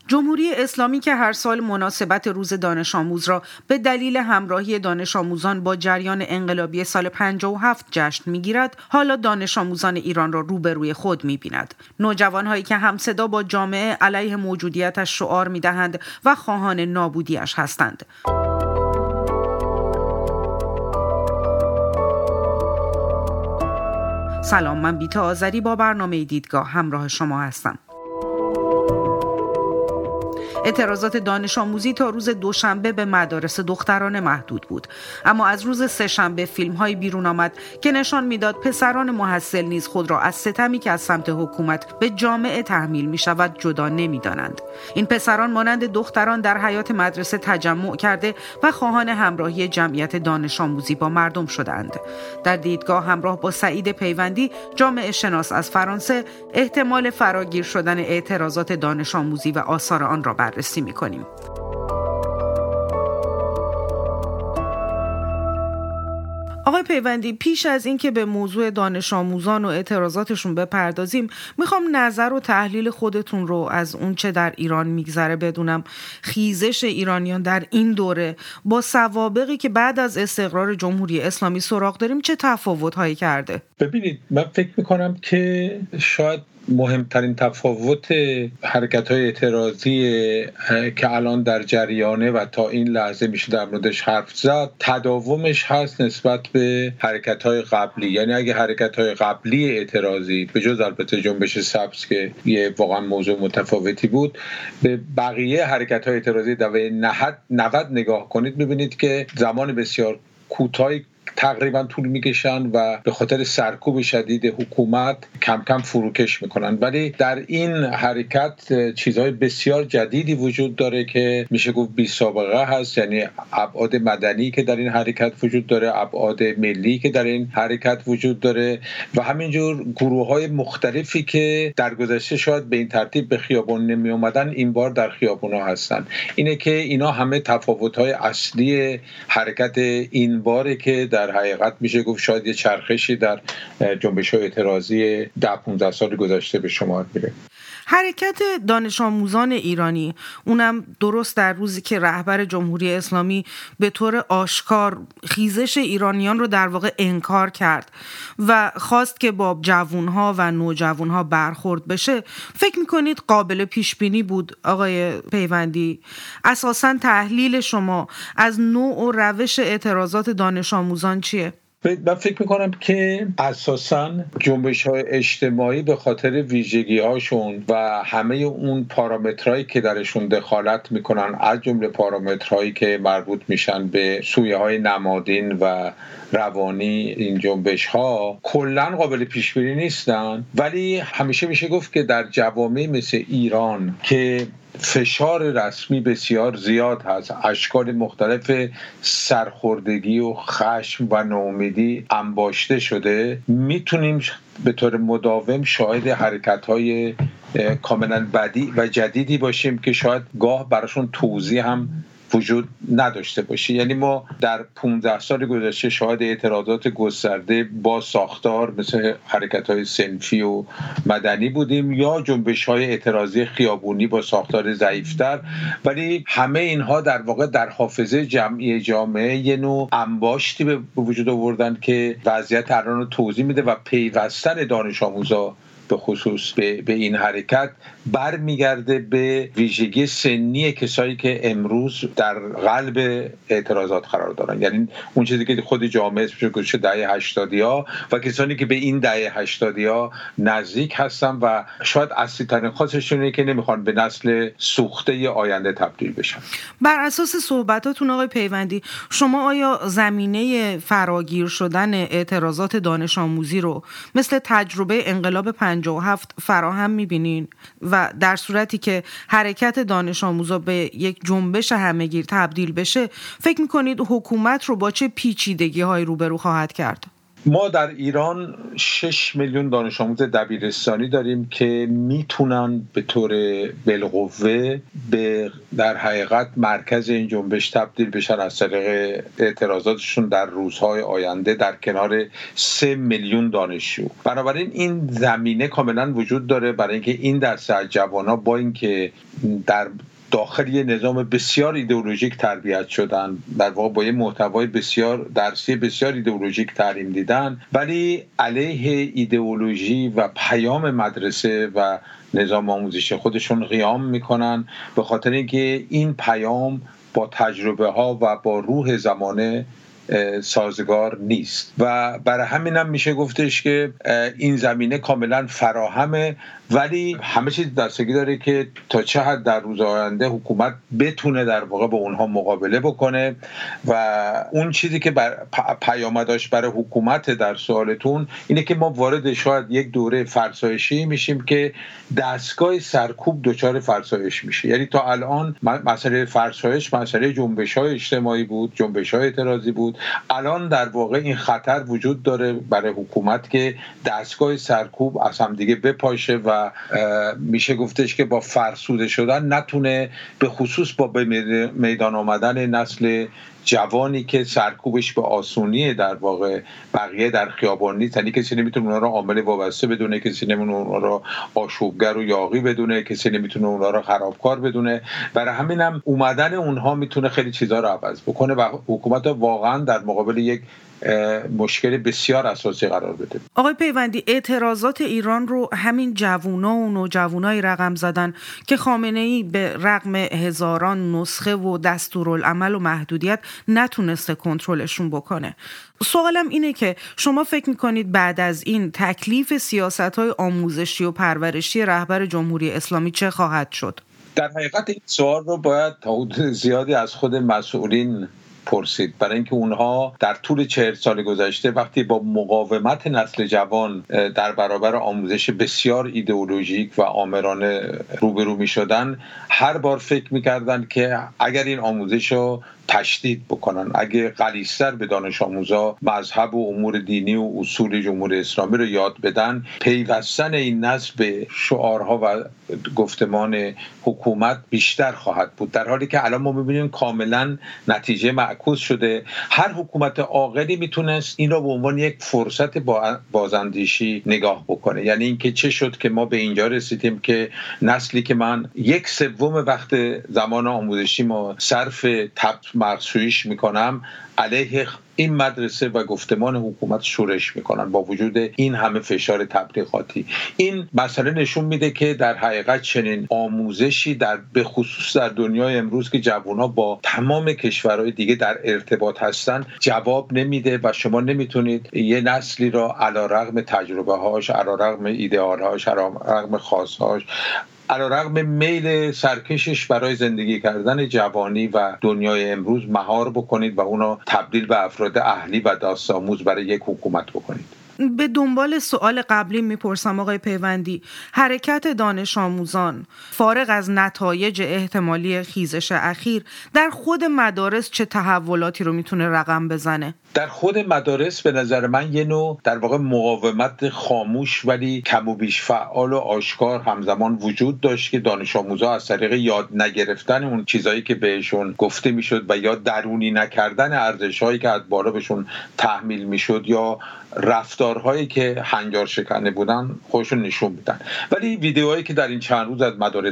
جمهوری اسلامی که هر سال مناسبت روز دانش آموز را به دلیل همراهی دانش آموزان با جریان انقلابی سال 57 جشن می‌گیرد، حالا دانش آموزان ایران را روبروی خود می‌بیند. نوجوان‌هایی که همصدا با جامعه علیه موجودیتش شعار می‌دهند و خواهان نابودی‌اش هستند. سلام، من بیتا آذری با برنامه دیدگاه همراه شما هستم. اعتراضات دانش آموزی تا روز دوشنبه به مدارس دخترانه محدود بود، اما از روز سه‌شنبه فیلم‌هایی بیرون آمد که نشان میداد پسران محصل نیز خود را از ستمی که از سمت حکومت به جامعه تحمیل می‌شود جدا نمی‌دانند. این پسران مانند دختران در حیاط مدرسه تجمع کرده و خواهان همراهی جمعیت دانش آموزی با مردم شدند. در دیدگاه همراه با سعید پیوندی، جامعه شناس از فرانسه، احتمال فراگیر شدن اعتراضات دانش آموزی و آثار آن را بررسی می‌کنیم. آقای پیوندی، پیش از این که به موضوع دانش آموزان و اعتراضاتشون بپردازیم، میخوام نظر و تحلیل خودتون رو از اون چه در ایران میگذره بدونم. خیزش ایرانیان در این دوره با سوابقی که بعد از استقرار جمهوری اسلامی سراغ داریم چه تفاوت‌هایی کرده؟ ببینید، من فکر میکنم که شاید مهمترین تفاوت حرکت‌های اعتراضی که الان در جریانه و تا این لحظه میشه در موردش حرف زد، تداومش هست نسبت به حرکت‌های قبلی. یعنی اگه حرکت‌های قبلی اعتراضی به جز البته جنبش سبز که یه واقعا موضوع متفاوتی بود، به بقیه حرکت‌های اعتراضی دهه 90 نگاه کنید، می‌بینید که زمان بسیار کوتاهی تقریبا طول میکشن و به خاطر سرکوب شدید حکومت کم کم فروکش میکنن. ولی در این حرکت چیزهای بسیار جدیدی وجود داره که میشه گفت بی سابقه هست. یعنی ابعاد مدنی که در این حرکت وجود داره، ابعاد ملی که در این حرکت وجود داره و همینجور گروه‌های مختلفی که در گذشته شاید به این ترتیب به خیابان نمی اومدن، این بار در خیابان‌ها هستن. اینه که اینا همه تفاوت‌های اصلی حرکت این باره که در حقیقت میشه گفت شاید یه چرخشی در جنبش‌های اعتراضی 10-15 سال گذشته به شمار میره. حرکت دانش آموزان ایرانی، اونم درست در روزی که رهبر جمهوری اسلامی به طور آشکار خیزش ایرانیان رو در واقع انکار کرد و خواست که با جوانها و نوجوانها برخورد بشه، فکر میکنید قابل پیش بینی بود آقای پیوندی؟ اساساً تحلیل شما از نوع و روش اعتراضات دانش آموزان چیه؟ من فکر میکنم که اساساً جنبش‌های اجتماعی به خاطر ویژگی‌هاشون و همه اون پارامترهایی که درشون دخالت میکنن، از جمله پارامترهایی که مربوط میشن به سویه‌های نمادین و روانی این جنبش‌ها، کلاً قابل پیش‌بینی نیستن. ولی همیشه میشه گفت که در جوامع مثل ایران که فشار رسمی بسیار زیاد هست، اشکال مختلف سرخوردگی و خشم و ناامیدی انباشته شده، میتونیم به طور مداوم شاهد حرکت‌های کاملا بدی و جدیدی باشیم که شاید گاه براشون توضیح هم وجود نداشته باشه. یعنی ما در 15 سال گذشته شاهد اعتراضات گسترده با ساختار مثل حرکت‌های صنفی و مدنی بودیم یا جنبش‌های اعتراضی خیابونی با ساختار ضعیف‌تر، ولی همه اینها در واقع در حافظه جمعی جامعه یه نوع انباشتی به وجود آوردن که وضعیت الان رو توضیح میده و پیوستن دانش آموزا به خصوص به این حرکت برمیگرده به ویژگی سنی کسایی که امروز در قلب اعتراضات قرار دارن. یعنی اون چیزی که خود جامعه اسمش گذاشته دهه 80ها و کسانی که به این دهه 80ها نزدیک هستن و شاید اصلی ترین خاصشون اینه که نمیخوان به نسل سوخته آینده تبدیل بشن. بر اساس صحبتاتون آقای پیوندی، شما آیا زمینه فراگیر شدن اعتراضات دانش آموزی رو مثل تجربه انقلاب 57 فراهم می‌بینین و در صورتی که حرکت دانش آموزا به یک جنبش همه‌گیر تبدیل بشه، فکر می‌کنید حکومت رو با چه پیچیدگی‌هایی روبرو خواهد کرد؟ ما در ایران 6 میلیون دانش آموز دبیرستانی داریم که میتونن به طور بالقوه به در حقیقت مرکز این جنبش تبدیل بشن از طریق اعتراضاتشون در روزهای آینده در کنار 3 میلیون دانشجو. بنابراین این زمینه کاملا وجود داره برای اینکه این دسته از جوان‌ها با اینکه در داخل یه نظام بسیار ایدئولوژیک تربیت شدن، در واقع با یه محتوای بسیار درسی بسیار ایدئولوژیک تعلیم دیدن، ولی علیه ایدئولوژی و پیام مدرسه و نظام آموزشی خودشون قیام میکنن، به خاطر اینکه این پیام با تجربه ها و با روح زمانه سازگار نیست و برای همینم میشه گفتش که این زمینه کاملا فراهمه، ولی همه چیز دستگی داره که تا چه حد در روز آینده حکومت بتونه در واقع با اونها مقابله بکنه. و اون چیزی که پیامدش برای حکومت در سوالتون اینه که ما وارد شاید یک دوره فرسایشی میشیم که دستگاه سرکوب دچار فرسایش میشه. یعنی تا الان مسئله فرسایش مسئله جنبش‌های اجتماعی بود، جنبش‌های اعتراضی بود. الان در واقع این خطر وجود داره برای حکومت که دستگاه سرکوب از هم دیگه بپاشه و میشه گفتش که با فرسوده شدن نتونه به خصوص با به میدان آمدن نسل جوانی که سرکوبش به آسونیه در واقع بقیه در خیابان نیست، یعنی کسی نمیتونه اونا رو عامل وابسته بدونه، کسی نمیتونه اونا رو آشوبگر و یاغی بدونه، کسی نمیتونه اونا رو خرابکار بدونه. برای همینم اومدن اونها میتونه خیلی چیزا رو عوض بکنه و حکومت واقعا در مقابل یک مشکل بسیار اساسی قرار بده. آقای پیوندی، اعتراضات ایران رو همین جوونا و نوجوانای رقم زدن که خامنه‌ای به رغم هزاران نسخه و دستورالعمل و محدودیت نتونسته کنترلشون بکنه. سوالم اینه که شما فکر میکنید بعد از این تکلیف سیاست‌های آموزشی و پرورشی رهبر جمهوری اسلامی چه خواهد شد؟ در حقیقت این سوال رو باید تا حدود زیادی از خود مسئولین پرسید، برای اینکه اونها در طول 40 سال گذشته وقتی با مقاومت نسل جوان در برابر آموزش بسیار ایدئولوژیک و آمرانه روبرو می شدن، هر بار فکر می کردن که اگر این آموزش رو تشدید بکنن، اگه غلیظ‌تر به دانش آموزا مذهب و امور دینی و اصول جمهوری اسلامی رو یاد بدن، پیوستن این نسل به شعارها و گفتمان حکومت بیشتر خواهد بود. در حالی که الان ما می‌بینیم کاملا نتیجه معکوس شده. هر حکومت عاقلی میتونست این رو به عنوان یک فرصت بازاندیشی نگاه بکنه. یعنی اینکه چه شد که ما به اینجا رسیدیم که نسلی که من 1/3 وقت زمان آموزشی ما صرف مغزشوییش میکنم علیه این مدرسه و گفتمان حکومت شورش میکنن با وجود این همه فشار تبلیغاتی. این مسئله نشون میده که در حقیقت چنین آموزشی به خصوص در دنیای امروز که جوانها با تمام کشورهای دیگه در ارتباط هستن جواب نمیده و شما نمیتونید یه نسلی را علیرغم تجربه هاش، علیرغم ایدئال هاش، علیرغم خواست هاش، علیرغم میل سرکشش برای زندگی کردن جوانی و دنیای امروز مهار بکنید و اونا تبدیل به افراد اهلی و داست‌آموز برای یک حکومت بکنید. به دنبال سوال قبلی میپرسم آقای پیوندی، حرکت دانش آموزان فارغ از نتایج احتمالی خیزش اخیر در خود مدارس چه تحولاتی رو میتونه رقم بزنه؟ در خود مدارس به نظر من یه نوع در واقع مقاومت خاموش ولی کم و بیش فعال و آشکار همزمان وجود داشت که دانش آموزا از طریق یاد نگرفتن اون چیزایی که بهشون گفته میشد و یا درونی نکردن ارزش‌هایی که از بالا بهشون تحمیل میشد یا رفتارهایی که هنجار شکنه بودن خودشون نشون میدن. ولی ویدیوهایی که در این چند روز از مدارس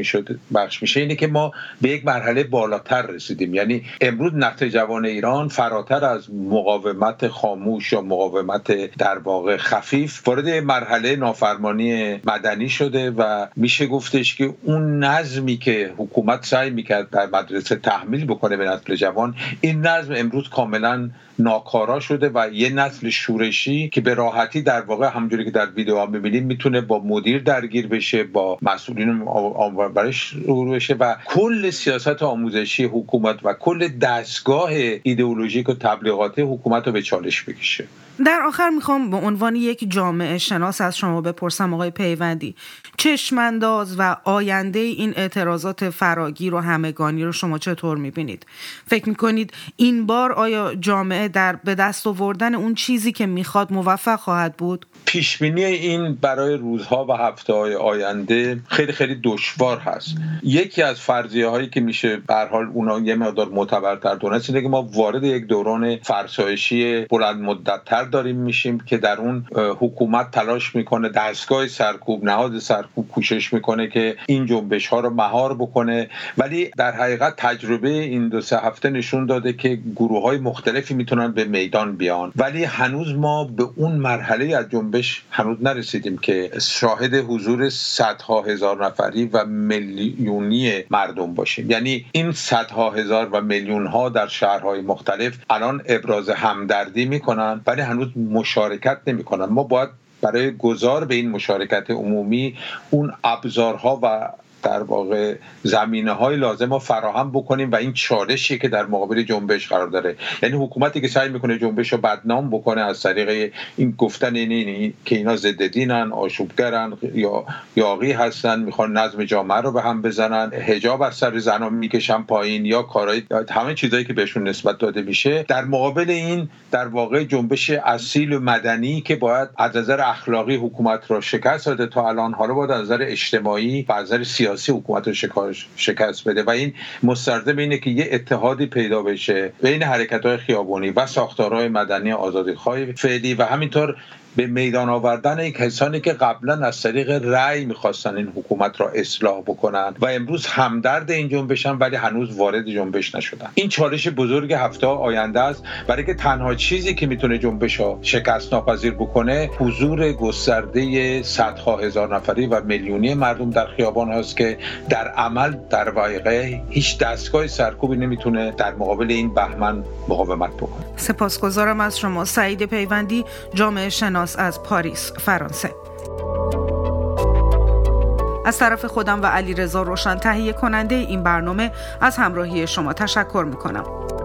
پخش میشه اینه که ما به یک مرحله بالاتر رسیدیم. یعنی امروز نسل جوان ایران فراتر از مقاومت خاموش یا مقاومت در واقع خفیف وارد مرحله نافرمانی مدنی شده و میشه گفتش که اون نظمی که حکومت سعی میکرد در مدرسه تحمیل بکنه به نسل جوان، این نظم امروز کاملا ناکارا شده و یه نسل شورشی که به راحتی در واقع همونجوری که در ویدیوها می‌بینیم میتونه با مدیر درگیر بشه، با مسئولین آموزش رو بشه و کل سیاست آموزشی حکومت و کل دستگاه ایدئولوژیک و تبلیغاتی تبلیغاتی حکومت رو به چالش بکشه. در آخر میخوام به عنوان یک جامعه شناس از شما بپرسم آقای پیوندی، چشمانداز و آینده این اعتراضات فراگیر و همگانی رو شما چطور میبینید؟ فکر میکنید این بار آیا جامعه در به دست آوردن اون چیزی که میخواد موفق خواهد بود؟ پیشبینی این برای روزها و هفته‌های آینده خیلی خیلی دشوار هست. یکی از فرضیه هایی که میشه به هر حال اونا یه مقدار معتبرتر دونست اینه که ما وارد یک دوران فرسایشی بلند مدت‌تر داریم میشیم که در اون حکومت تلاش میکنه، دستگاه سرکوب، نهاد سرکوب کوشش میکنه که این جنبش ها رو مهار بکنه، ولی در حقیقت تجربه این 2-3 هفته نشون داده که گروه های مختلفی میتونن به میدان بیان، ولی هنوز ما به اون مرحله از جنبش هنوز نرسیدیم که شاهد حضور صدها هزار نفری و میلیونی مردم باشیم. یعنی این صدها هزار و میلیون ها در شهرهای مختلف الان ابراز همدردی میکنن ولی هنوز مشارکت نمیکنن. ما باید برای گذار به این مشارکت عمومی اون ابزارها و در واقع زمینه‌های لازم رو فراهم بکنیم و این چالشی که در مقابل جنبش قرار داره، یعنی حکومتی که سعی میکنه جنبش رو بدنام بکنه از طریق این گفتن این که اینا ضد دینن، آشوبگرن یا یاغی هستن، میخوان نظم جامعه رو به هم بزنن، حجاب از سر زنان میکشن پایین یا کارهای همه چیزایی که بهشون نسبت داده میشه، در مقابل این در واقع جنبش اصیل و مدنی که باید از نظر اخلاقی حکومت رو شکست داده تا الان، حالا باید از نظر اجتماعی و از نظر سیاسی حکومت رو شکست بده و این مستلزم اینه که یه اتحادی پیدا بشه بین حرکت‌های خیابانی و ساختارهای مدنی آزادیخواه فعلی و همینطور به میدان آوردن کسانی که قبلا از طریق رأی میخواستن این حکومت را اصلاح بکنن و امروز همدرد این جنبشن ولی هنوز وارد جنبش نشدن. این چالش بزرگ هفته آینده است، برای که تنها چیزی که میتونه جنبش را شکست ناپذیر بکنه حضور گسترده صدها هزار نفری و میلیونی مردم در خیابان هست که در عمل در واقع هیچ دستگاه سرکوبی نمیتونه در مقابل این بهمن مقاومت بکنه. سپاسگزارم از شما سعید پیوندی، جامعه شناس از پاریس، فرانسه. از طرف خودم و علیرضا روشن تهیه کننده این برنامه از همراهی شما تشکر میکنم.